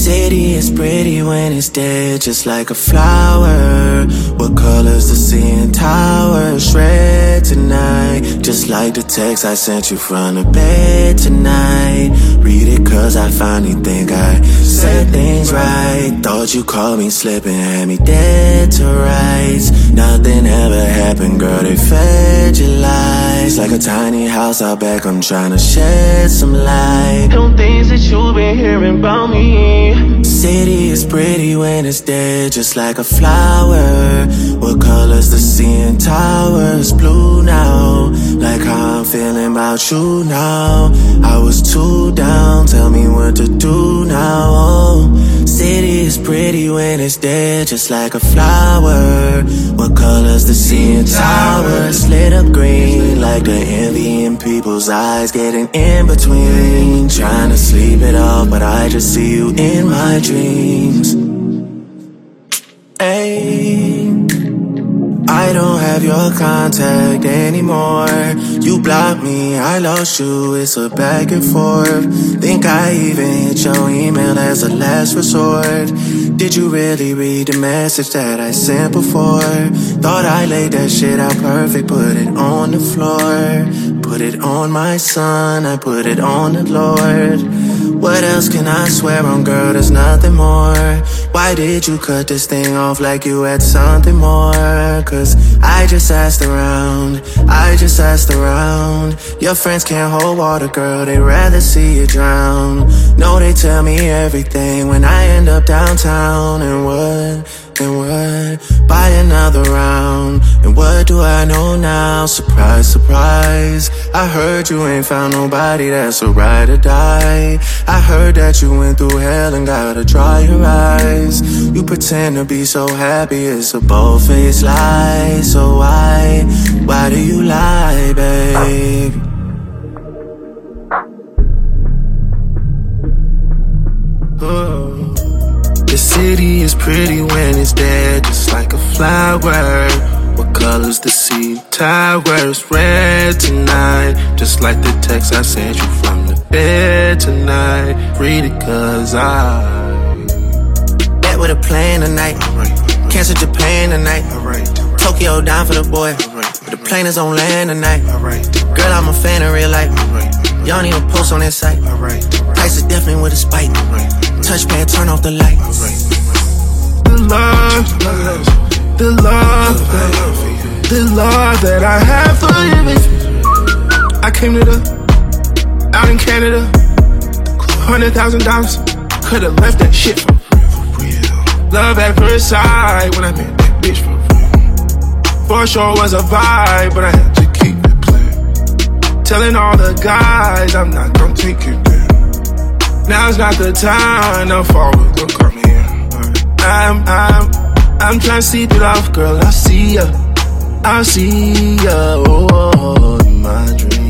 City is pretty when it's dead, just like a flower. What color's the CN Towers? Red tonight, just like the text I sent you from the bed tonight. Read it cause I finally think I said things right. Thought you called me slipping, had me dead to rights. Nothing ever happened, girl, they fed your lies. Like a tiny house out back, I'm trying to shed some light on things that you've been hearing about me. City is pretty when it's dead, just like a flower. What color's the CN Towers? Blue now, like how I'm feeling about you now. I was too down, tell me what to do now. Oh, city is pretty when it's dead, just like a flower. What color's the CN Towers? Lit up green, like the envy in people's eyes, getting in between. Trying to sleep it off, but I just see you in my dreams. Ay, I don't have your contact anymore. You blocked me, I lost you, it's a back and forth. Think I even hit your email as a last resort. Did you really read the message that I sent before? Thought I laid that shit out perfect, put it on the floor. Put it on my son, I put it on the Lord. What else can I swear on, girl, there's nothing more. Why did you cut this thing off like you had something more? Cause I just asked around, I just asked around. Your friends can't hold water, girl, they'd rather see you drown. No, they tell me everything when I end up downtown. And what? Buy another round. And what do I know now? Surprise, surprise. I heard you ain't found nobody that's a ride or die. I heard that you went through hell and gotta dry your eyes. You pretend to be so happy, it's a bold-faced lie. So why do you lie, babe? The city is pretty when it's dead, just like a flower. What color's the CN Towers? Red tonight, just like the text I sent you from the bed tonight. Read it cause I met with a plane tonight. Cancel Japan tonight. Tokyo down for the boy. But the plane is on land tonight. Girl, I'm a fan in real life. Y'all need a post on that site. Price is definitely with a spike. Touchpad, turn off the lights. The love that I have for you. I came to out in Canada, $100,000. Could've left that shit for real. Love at first sight when I met that bitch for real. For sure was a vibe, but I had to keep it playing. Telling all the guys I'm not gonna take it there. Now's not the time, no forward, don't come here. I'm trying to sleep it off, girl, I'll see ya, oh, in my dreams.